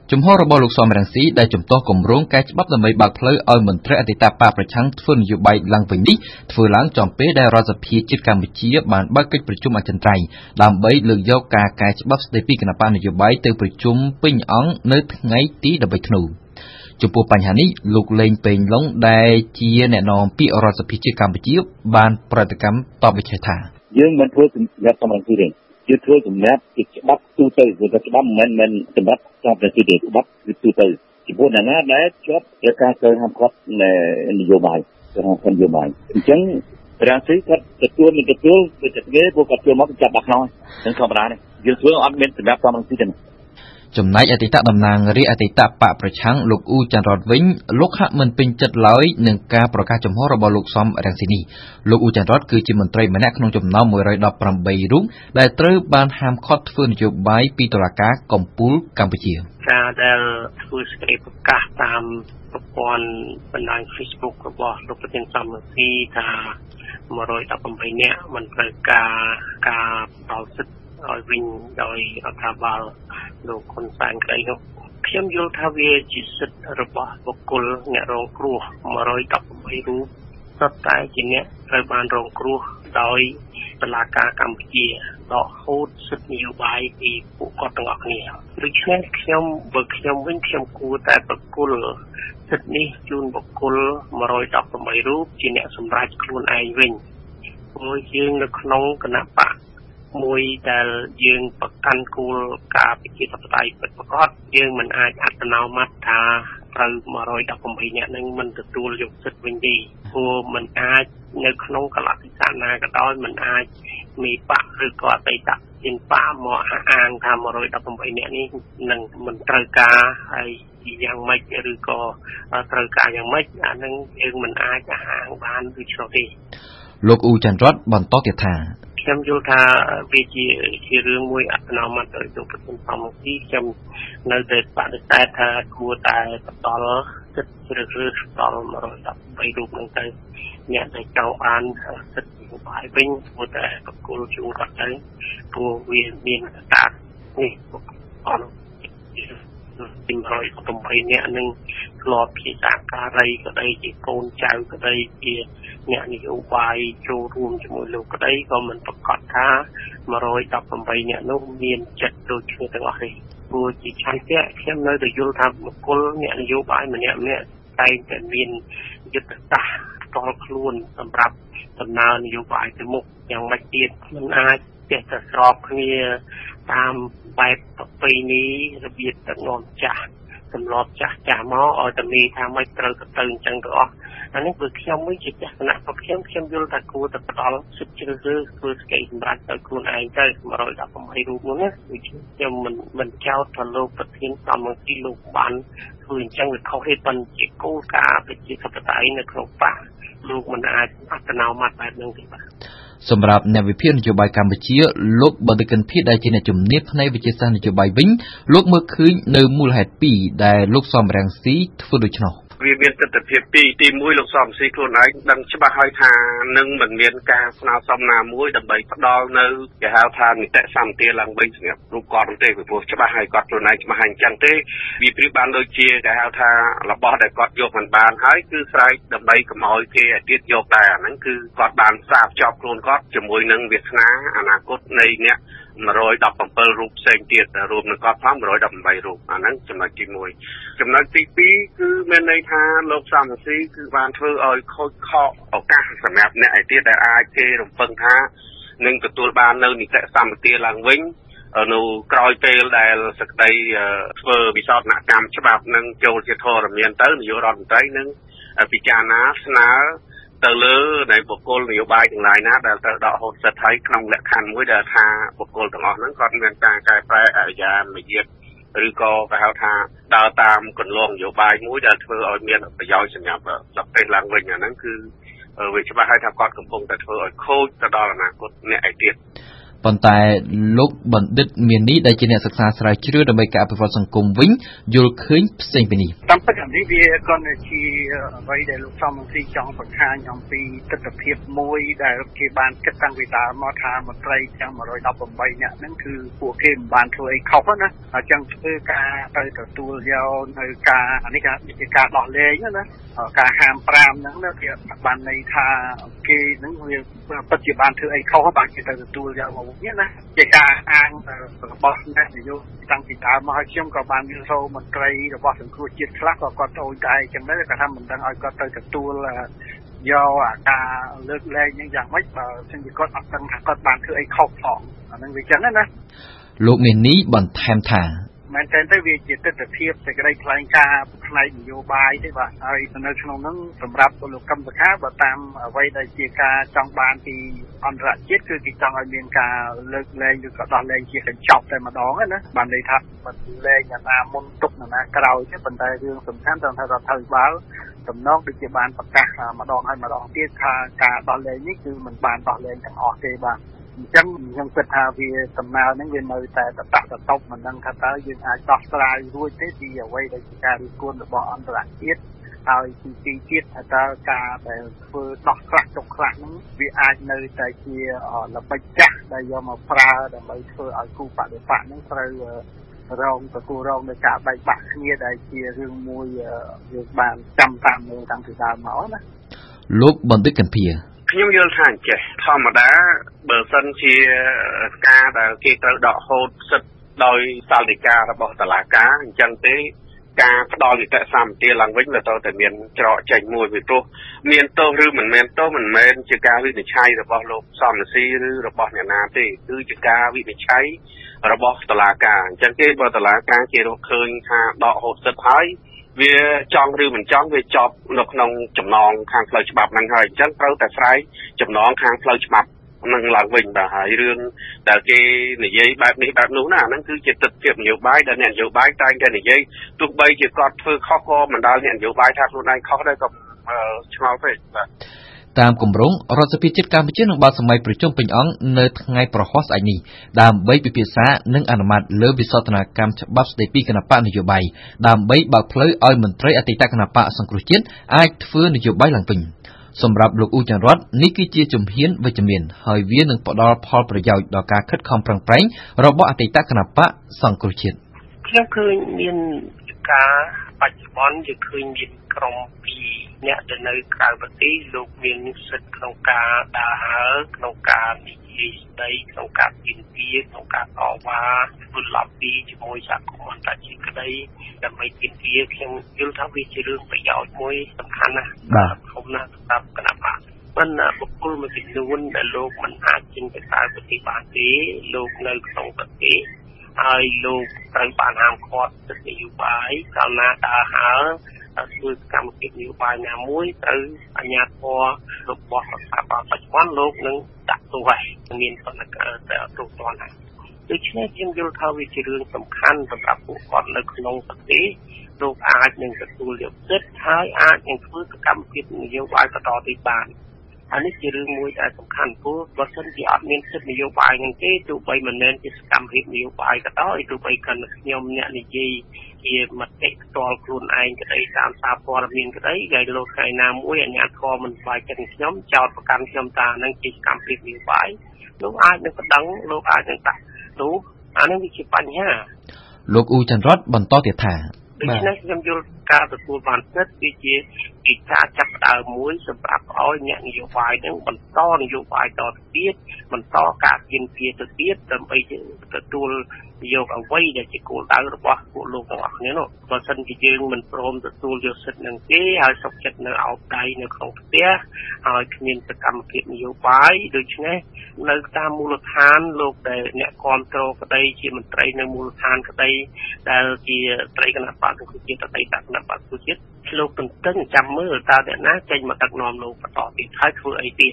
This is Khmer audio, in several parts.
ជំហររបស់លោកសំរងស៊ីដែលជំទាស់គម្រោងកែច្បាប់ដើម្បីបើកផ្លូវឲ្យមន្ត្រីអតីតបកប្រឆាំងធ្វើនយោបាយឡើងវិញនេះធ្វើឡើងចំពេលដែលរដ្ឋសភាជាតិកម្ពុជាបានបើកកិច្ចប្រជុំអចិន្ត្រៃយ៍ដើម្បីលើកយកការកែច្បាប់ស្តីពីគណបកនយោបាយទៅប្រជុំពេញអង្គនៅថ្ងៃទី13ធ្នូចំពោះបញ្ហានេះលោកលេងពេញឡុងដែលជាអ្នកនាំពាក្យរដ្ឋសភាជាតិកម្ពុជាបានប្រតិកម្មតបវិខេថាយើងមិនធ្វើសម្រាប់សំរងស៊ីទេជាធ្វើសម្រាប់ជាច្បាប់ទូទៅព្រោះច្បាប់មិនសម្រាប់សំរងស៊ីទេច្បាប់គឺទូទៅចំពោះអ្នកណាដែលជាប់ជាការកើនហាមឃាត់នយោបាយអញ្ចឹងរាំងស៊ីគាត់ទទួលមិនទទួលទៅតែគេពួកគាត់ចូលមកចាប់ដាក់ខ្នងហ្នឹងធម្មតាទេយើងធ្វើអត់មានសម្រាប់សំរងស៊ីទេចំណែកអតីតតំណាងរាស្ត្រអតីតបកប្រឆាំងលោកអ៊ូច័ន្ទរតវិញលោកហាក់មិនពេញចិត្តឡើយនឹងការប្រកាសចំហរបស់លោកសំរងស៊ីនេះលោកអ៊ូច័ន្ទរតគឺជាមន្ត្រីម្នាក់ក្នុងចំណោម118រូបដែលត្រូវបានហាមឃាត់ធ្វើនយោបាយពីតុលាការកំពូលកម្ពុជាការដែលធ្វើសេចក្តីប្រកាសតាមប្រព័ន្ធបណ្ដាញ Facebook របស់លោកប្រធានសំរងស៊ីថា118នាក់មិនត្រូវការដល់សិទ្ធិឲ្យវិញដោយរដ្ឋាភិបាលលោកហ៊ុនសែនក្តីនោះខ្ញុំយល់ថាវាជាសិទ្ធិរបស់បុគ្គលអ្នករងគ្រោះ118រូបសុទ្ធតែជាអ្នកត្រូវបានរងគ្រោះដោយតុលាការកម្ពុជាដកហូតសិទ្ធិនយោបាយពីពួកគាត់ទាំងអស់គ្នាដូច្នេះខ្ញុំវិញខ្ញុំគួរតែប្រគល់សិទ្ធិនេះជូនបុគ្គល118រូបជាអ្នកសម្រេចខ្លួនឯងវិញព្រោះយើងនៅក្នុងគណៈបកមួយដែលយើងប្រកាន់គោលការណ៍ប្រជាធិបតេយ្យពិតប្រាកដយើងមិនអាចអត្តនោម័តថាត្រូវ118នាក់នឹងមិនទទួលយកសិទ្ធិវិញទេព្រោះមិនអាចនៅក្នុងកលតិស័កណាក៏ដោយមិនអាចមានបកឬក៏អតីតជនបកមកអាងថា118នាក់នេះនឹងមិនត្រូវការហើយយ៉ាងម៉េចឬក៏ត្រូវការយ៉ាងម៉េចអានឹងយើងមិនអាចអាងបានដូចនោះទេលោកអ៊ូច័ន្ទរតបន្តទៀតថាខ្ញុំយល់ថាវាជារឿងមួយអត្តនោម័តដោយលោកប្រធានសំរងស៊ីខ្ញុំនៅតែបដិសេធថាគួរតែបន្តសិទ្ធិឬបន្ត113រូបនឹងទៅអ្នកដែលចង់បានសិទ្ធិនយោបាយវិញគួរតែប្រគល់ជូនគាត់ទៅព្រោះវាមានការនេះអត់ទី118នាក់នឹងធ្លាប់ជាសហការីក្តីជាកូនចៅក្តីជាអ្នកនយោបាយចូលរួមជាមួយលោកក្តីក៏មិនប្រកាសថា118នាក់នោះមានចិត្តដូចគ្នាទាំងអស់ទេព្រោះជាឆន្ទៈខ្ញុំនៅតែយល់ថាបុគ្គលអ្នកនយោបាយម្នាក់តែងតែមានយុទ្ធសាស្ត្រផ្ទាល់ខ្លួនសម្រាប់ដំណើរនយោបាយទៅមុខយ៉ាងម៉េចទៀតមិនអាចចេះតែស្របគ្នាតាមបែបប្រពៃណីរបៀបដឹកនាំចាស់ទម្លាប់ចាស់មកឲ្យតែមានថាមិនត្រូវទៅអញ្ចឹងទាំងអស់អានេះគឺខ្ញុំវិញជាទស្សនៈរបស់ខ្ញុំយល់ថាគួរតែផ្ដល់សិទ្ធិជ្រើសរើសធ្វើស្កេតសម្រាប់ទៅខ្លួនឯងទៅ118រូបនោះណាដូចខ្ញុំមិនចោទថាលោកប្រធានសំរងស៊ីលោកបានធ្វើអញ្ចឹងវាខុសទេប៉ុន្តែជាគោលការណ៍ប្រជាធិបតេយ្យនៅក្នុងបកលោកមិនអាចអត្តនោម័តបែបហ្នឹងទេបាទសម្រាប់អ្នកវិភាគនយោបាយកម្ពុជាលោកបដិកិនភីដែលជាអ្នកជំនាញផ្នែកវិទ្យាសាស្ត្រនយោបាយវិញលោកមើលឃើញនៅមូលហេតុ2ដែលលោកសំរងស៊ីធ្វើដូច្នោះវាមានទស្សនវិជ្ជាទី1លោកសំស៊ីខ្លួនឯងដឹងច្បាស់ហើយថានឹងមិនមានការស្នើសុំណាមួយដើម្បីផ្ដល់នៅគេហៅថានីតិសម្បទាឡើងវិញសម្រាប់រូបគាត់ទេព្រោះច្បាស់ហើយគាត់ខ្លួនឯងច្បាស់ហើយអញ្ចឹងទេវាព្រៀបបានដូចជាគេហៅថារបស់ដែលគាត់យកមិនបានហើយគឺស្រែកដើម្បីកុំឲ្យគេឲ្យទៀតយកដែរអាហ្នឹងគឺគាត់បានផ្សារភ្ជាប់ខ្លួនគាត់ជាមួយនឹងវាសនាអនាគតនៃអ្នក117រូបផ្សេងទៀតរួមនឹងគាត់ផង118រូបអាហ្នឹងចំណុចទី1ចំណុចទី2គឺមានន័យថាលោកសំរងស៊ីគឺបានធ្វើឲ្យខូចខកឱកាសសម្រាប់អ្នកឯទៀតដែលអាចគេរំពឹងថានឹងទទួលបាននៅនីតិសម្បទាឡើងវិញនៅក្រោយពេលដែលសក្តីធ្វើវិសោធនកម្មច្បាប់នឹងចូលជាធរមានទៅនាយករដ្ឋមន្ត្រីនឹងពិចារណាស្នើទៅលើនៃបុគ្គលនយោបាយទាំងឡាយណាដែលត្រូវដកហូតសិទ្ធិឲ្យក្នុងលក្ខខណ្ឌមួយដែលថាបុគ្គលទាំងអស់ហ្នឹងគាត់មានការកែប្រែអរិយាមយាទឬក៏គេហៅថាដើរតាមគន្លងនយោបាយមួយដែលធ្វើឲ្យមានប្រយោជន៍សម្រាប់ប្រទេសឡើងវិញអាហ្នឹងគឺវាច្បាស់ហើយថាគាត់កំពុងតែធ្វើឲ្យខូចទៅដល់អនាគតអ្នកឯទៀតប៉ុន្តែលោកបណ្ឌិតមាននេះដែលជាអ្នកសិក្សាស្រាវជ្រាវដើម្បីការអភិវឌ្ឍសង្គមវិញយល់ឃើញផ្សេងពីនេះតាមពិតនេះវាក៏ជាអ្វីដែលលោកសំស៊ីចង់បង្ហាញអំពីទស្សនវិជ្ជាមួយដែលគេបានគិតតាំងពីដើមមកថាមន្ត្រីទាំង118នាក់ហ្នឹងគឺពួកគេមិនបានធ្វើអីខុសណាអញ្ចឹងធ្វើការទៅទទួលយកនៅការនេះជាការដោះលែងណាការហាម5ហ្នឹងគេបានន័យថាគេហ្នឹងវាពិតជាបានធ្វើអីខុសបានគេទៅទទួលយកមកវិញណាជាការអាងរបស់អ្នកនយោបាយតាំងពីដើមមកហើយខ្ញុំក៏បានយល់សូមន្ត្រីរបស់សង្គ្រោះជាតិខ្លះក៏គាត់អូនដែរអញ្ចឹងដែរគាត់ថាមិនដឹងឲ្យគាត់ទៅទទួលយកអាការលើកលែងហ្នឹងយ៉ាងម៉េចបើសិនជាគាត់អត់ដឹងថាគាត់បានធ្វើអីខុសផងអាហ្នឹងវាអញ្ចឹងណាលោកមាននេះបន្ថែមថាមែនតើទៅវាជាទស្សនវិជ្ជាសេចក្តីថ្លែងការណ៍ផ្នែកនយោបាយទេបាទហើយនៅក្នុងហ្នឹងសម្រាប់លោកកម្មសខាបើតាមអ្វីដែលជាការចង់បានពីអន្តរជាតិគឺគេចង់ឲ្យមានការលើកលែងឬក៏ដោះលែងជាកញ្ចប់តែម្ដងណាបានន័យថាមិនលែងអាណាមុនទុកអាណាក្រោយទេប៉ុន្តែរឿងសំខាន់ត្រង់ថារដ្ឋាភិបាលតំណងដូចជាបានប្រកាសម្ដងហើយម្ដងទៀតថាការដោះលែងនេះគឺមិនបានដោះលែងទាំងអស់ទេបាទអញ្ចឹងខ្ញុំគិតថាវាដំណើរហ្នឹងវានៅតែតតុបមិនដឹងថាតើយើងអាចដោះស្រាយរួចទេពីអ្វីដែលជាការរិះគន់របស់អន្តរជាតិហើយទីទៀតថាតើការដែលធ្វើដោះខ្លះចុកខ្លះហ្នឹងវាអាចនៅតែជាល្បិចចាស់ដែលយកមកប្រើដើម្បីធ្វើឲ្យគូបដិបកហ្នឹងត្រូវទទួលរងនៃការបែកបាក់គ្នាដែលជារឿងមួយយើងបានចាំតាមមើលតាំងពីដើមមកណាលោកបណ្ឌិតកន្ធាខ្ញុំយល់ថាអញ្ចេះធម្មតាបើសិនជាការដែលគេត្រូវដកហូតសិទ្ធិដោយសាលដីការបស់តុលាការអញ្ចឹងទេការផ្ដល់នីតិសម្បទាឡើងវិញវាទៅតែមានច្រកចេញមួយពីព្រោះមានទោសឬមិនមែនទោសមិនមែនជាការវិនិច្ឆ័យរបស់លោកសំរងស៊ីឬរបស់អ្នកណាទេគឺជាការវិនិច្ឆ័យរបស់តុលាការអញ្ចឹងទេបើតុលាការគេរកឃើញថាដកហូតសិទ្ធិហើយវាចង់ឬមិនចង់វាចប់នៅក្នុងចំណងខាងផ្លូវច្បាប់ហ្នឹងហើយអញ្ចឹងត្រូវតែស្រែកចំណងខាងផ្លូវច្បាប់នឹងឡើងវិញបាទហើយរឿងដែលគេនិយាយបែបនេះបែបនោះណាហ្នឹងគឺជាទស្សនវិជ្ជានយោបាយដែលអ្នកនយោបាយតែងតែនិយាយទោះបីជាគាត់ធ្វើខុសក៏មិនដាល់អ្នកនយោបាយថាខ្លួនឯងខុសដែរក៏ឆ្ងល់ពេកបាទតាមគម្រោងរដ្ឋសភាជាតិកម្ពុជានឹងបើកសម័យប្រជុំពេញអង្គនៅថ្ងៃប្រហ័សស្អែកនេះដើម្បីពិភាក្សានិងអនុម័តលើវិសោធនកម្មច្បាប់ស្តីពីគណបកនយោបាយដើម្បីបើកផ្លូវឲ្យមន្ត្រីអតីតគណបកសង្គ្រោះជាតិអាចធ្វើនយោបាយឡើងវិញសម្រាប់លោកអ៊ូចន្ទរតនេះគឺជាជំហានវិជ្ជមានហើយវានឹងផ្ដល់ផលប្រយោជន៍ដល់ការខិតខំប្រឹងប្រែងរបស់អតីតគណបកសង្គ្រោះជាតិខ្ញុំឃើញមានការបច្ចុប្បន្នយើងឃើញមានក្រុមពីអ្នកដែលនៅក្រៅប្រទេសលោកមានសិទ្ធិក្នុងការដើរហើរក្នុងការនិយាយស្ដីក្នុងការទាមទារក្នុងការតវ៉ាធ្វើឡប់ពីជាមួយសហគមន៍អន្តរជាតិក្តីដើម្បីទាមទារខ្ញុំយល់ថាវាជារឿងប្រយោជន៍មួយសំខាន់ណាស់ធំណាស់សម្រាប់គណៈបកប៉ុន្តែបុគ្គលមួយចំនួនដែលលោកមិនអាចចេញទៅក្រៅប្រទេសបានទេលោកនៅក្នុងប្រទេសហើយលោកត្រូវបានហាមឃាត់សិទ្ធិនយោបាយកាលណាដើរហើរធ្វើសកម្មភាពនយោបាយណាមួយទៅអាជ្ញាធររបស់រដ្ឋាភិបាលបច្ចុប្បន្នលោកនឹងដាក់ទោសហើយមានប៉ុន្តែតែអត់ទោសទាន់ហើយដូច្នេះខ្ញុំយល់ថាវាជារឿងសំខាន់សម្រាប់ពួកគាត់នៅក្នុងប្រទេសលោកអាចនឹងទទួលយកសិទ្ធិហើយអាចនឹងធ្វើសកម្មភាពនយោបាយបន្តទៀតបានអានេះជារឿងមួយដែលសំខាន់ព្រោះបើសិនជាអត់មានសិទ្ធិនយោបាយហ្នឹងទេទោះបីមិនមែនជាសកម្មភាពនយោបាយក៏ដោយទោះបីគាត់ខ្ញុំអ្នកនិយាយជាមតិផ្ទាល់ខ្លួនឯងក្តីតាមសារព័ត៌មានក្តីហើយលោកថ្ងៃណាមួយអាជ្ញាធរមិនស្វែងចិត្តខ្ញុំចោទប្រកាន់ខ្ញុំថានឹងជាសកម្មភាពនយោបាយលោកអាចនឹងប្តឹងលោកអាចនឹងដាក់ទោសអានេះវាជាបញ្ហាលោកអ៊ូចន្ទរតបន្តទៀតថាដូច្នេះខ្ញុំយល់ការទទួលបានសិទ្ធិវាជាកិច្ចការចាប់ផ្ដើមមួយសម្រាប់ឲ្យអ្នកនយោបាយនឹងបន្តនយោបាយតទៅទៀតបន្តការទាមទារទៅទៀតដើម្បីទទួលយកអ្វីដែលជាគោលដៅរបស់ពួកលោកទាំងអស់គ្នានោះបើសិនជាយើងមិនព្រមទទួលយកសិទ្ធិនឹងទេហើយសុខចិត្តនៅអោបដៃនៅក្នុងផ្ទះហើយគ្មានសកម្មភាពនយោបាយដូច្នេះនៅតាមមូលដ្ឋានលោកដែលអ្នកគ្រប់គ្រងក្តីជាមន្ត្រីនៅមូលដ្ឋានក្តីដែលជាត្រីគណៈបកសង្គ្រោះជាតិអតីតគណៈបកសង្គ្រោះជាតិលោកទន្ទឹងចាំមើលតើអ្នកណាចេញមកដឹកនាំលោកបន្តទៀតហើយធ្វើអីទៀត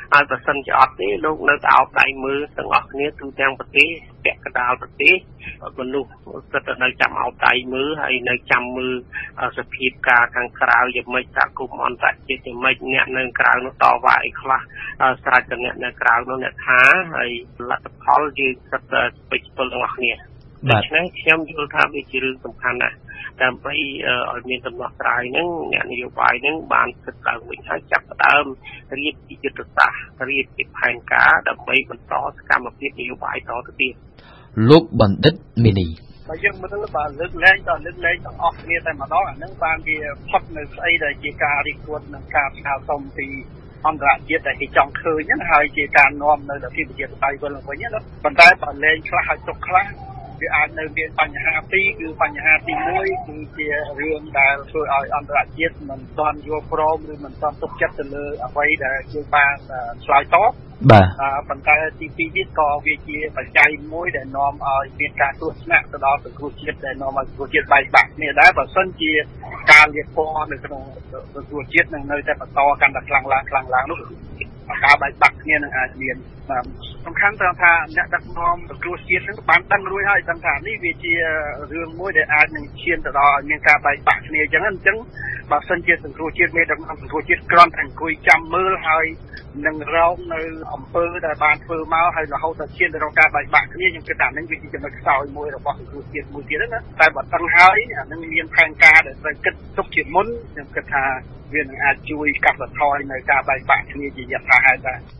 ហើយបើសិនជាអត់ទេលោកនៅតែអោបដៃមើលទាំងអស់គ្នាទូទាំងប្រទេសពាក់កណ្ដាលប្រទេសមនុស្សគិតទៅនៅចាំអោបដៃមើលហើយនៅចាំមើលសភាពការខាងក្រៅយ៉ាងម៉េចសហគមន៍អន្តរជាតិយ៉ាងម៉េចអ្នកនៅក្រៅនោះតវ៉ាអីខ្លះស្រេចតែអ្នកនៅក្រៅនោះអ្នកថាហើយលទ្ធផលយើងគិតទៅពេចពលទាំងអស់គ្នាដូច្នេះខ្ញុំយល់ថាវាជារឿងសំខាន់ណាស់ដើម្បីឲ្យមានដំណោះស្រាយហ្នឹងអ្នកនយោបាយហ្នឹងបានគិតឡើងវិញហើយចាប់ផ្ដើមរៀបពីយុទ្ធសាស្ត្ររៀបពីផែនការដើម្បីបន្តសកម្មភាពនយោបាយតទៅទៀតលោកបណ្ឌិតមីនីបើយើងមើលបើលើកលែងទាំងអស់គ្នាតែម្ដងអាហ្នឹងបានវាផុតនៅស្អីដែលជាការរីកពួតនឹងការស្នើសុំពីអន្តរជាតិដែលគេចង់ឃើញហ្នឹងហើយជាការនាំនៅលទ្ធិប្រជាធិបតេយ្យវិលវិញណាប៉ុន្តែបើលែងខ្លះហើយទុកខ្លះវាអាចនៅមានបញ្ហាពីរគឺបញ្ហាទី1គឺជារឿងដែលធ្វើឲ្យអន្តរជាតិមិនទាន់យល់ព្រមឬមិនទាន់ទុកចិត្តទៅលើអ្វីដែលយើងបានឆ្លើយតបបាទប៉ុន្តែទី2ទៀតក៏វាជាបច្ច័យមួយដែលនាំឲ្យមានការទស្សនៈទៅដល់សង្គមជាតិដែលនាំឲ្យសង្គមជាតិបែកបាក់គ្នាដែរបើសិនជាការលាបពណ៌នៅក្នុងសង្គមជាតិនឹងនៅតែបន្តកាន់តែខ្លាំងឡើងនោះការបែកបាក់គ្នានឹងអាចមានសំខាន់ត្រង់ថាអ្នកដឹកនាំសង្គមជាតិនឹងបានដឹងរួចហើយដឹងថានេះវាជារឿងមួយដែលអាចនឹងឈានទៅដល់ឲ្យមានការបែកបាក់គ្នាអញ្ចឹងបើសិនជាសង្គមជាតិមានដឹកនាំសង្គមជាតិគ្រាន់តែអង្គុយចាំមើលហើយនឹងរងនៅអំពើដែលបានធ្វើមកហើយរហូតដល់ឈានទៅរកការបែកបាក់គ្នាខ្ញុំគិតថានឹងវាជាចំណុចខ្សោយមួយរបស់សង្គមជាតិមួយទៀតណាតែបើដឹងហើយអានឹងមានផែនការដែលត្រូវគិតទុកជាមុនខ្ញុំគិតថាវានឹងអាចជួយកាត់បន្ថយនៅការបែកបាក់គ្នាជាយថាហេតុដែរ